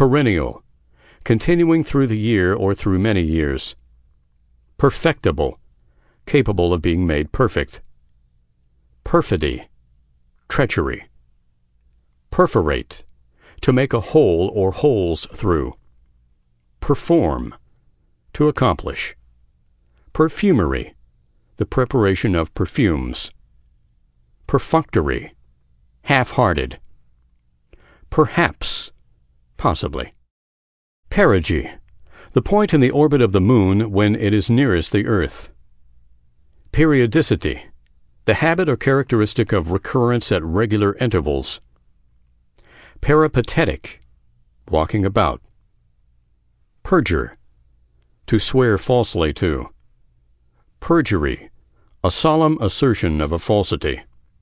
Perennial, continuing through the year or through many years. Perfectible, capable of being made perfect. Perfidy, treachery. Perforate, to make a hole or holes through. Perform, to accomplish. Perfumery, the preparation of perfumes. Perfunctory, half-hearted. Perhaps, possibly. Perigee, the point in the orbit of the moon when it is nearest the earth. Periodicity, the habit or characteristic of recurrence at regular intervals. Peripatetic, walking about. Perjure, to swear falsely to. Perjury, a solemn assertion of a falsity.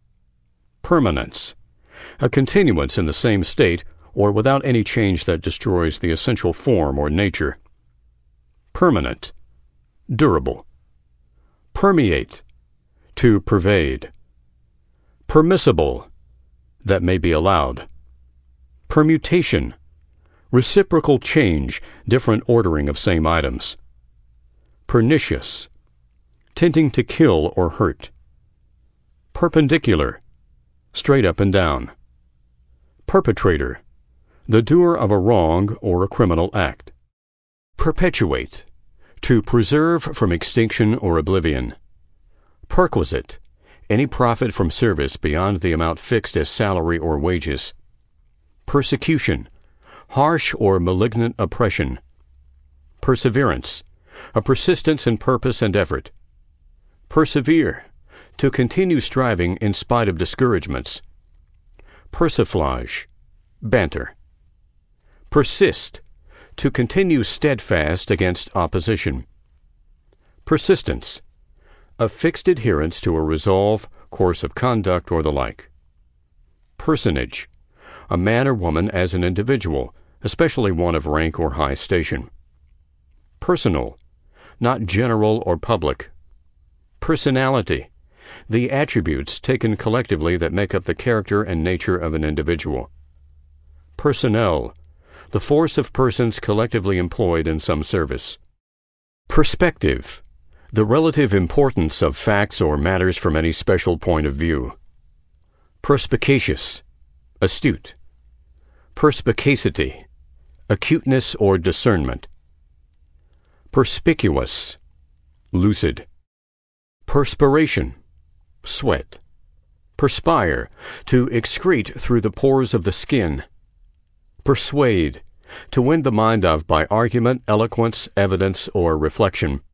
Permanence, a continuance in the same state or without any change that destroys the essential form or nature. Permanent, durable. Permeate, to pervade. Permissible, that may be allowed. Permutation, reciprocal change, different ordering of same items. Pernicious, tending to kill or hurt. Perpendicular, straight up and down. Perpetrator, the doer of a wrong or a criminal act. Perpetuate, to preserve from extinction or oblivion. Perquisite, any profit from service beyond the amount fixed as salary or wages. Persecution, harsh or malignant oppression. Perseverance, a persistence in purpose and effort. Persevere, to continue striving in spite of discouragements. Persiflage, banter. Persist, to continue steadfast against opposition. Persistence, a fixed adherence to a resolve, course of conduct, or the like. Personage, a man or woman as an individual, especially one of rank or high station. Personal, not general or public. Personality, the attributes taken collectively that make up the character and nature of an individual. Personnel, the force of persons collectively employed in some service. Perspective, the relative importance of facts or matters from any special point of view. Perspicacious, astute. Perspicacity, acuteness or discernment. Perspicuous, lucid. Perspiration, sweat. Perspire, to excrete through the pores of the skin. Persuade, to win the mind of by argument, eloquence, evidence, or reflection.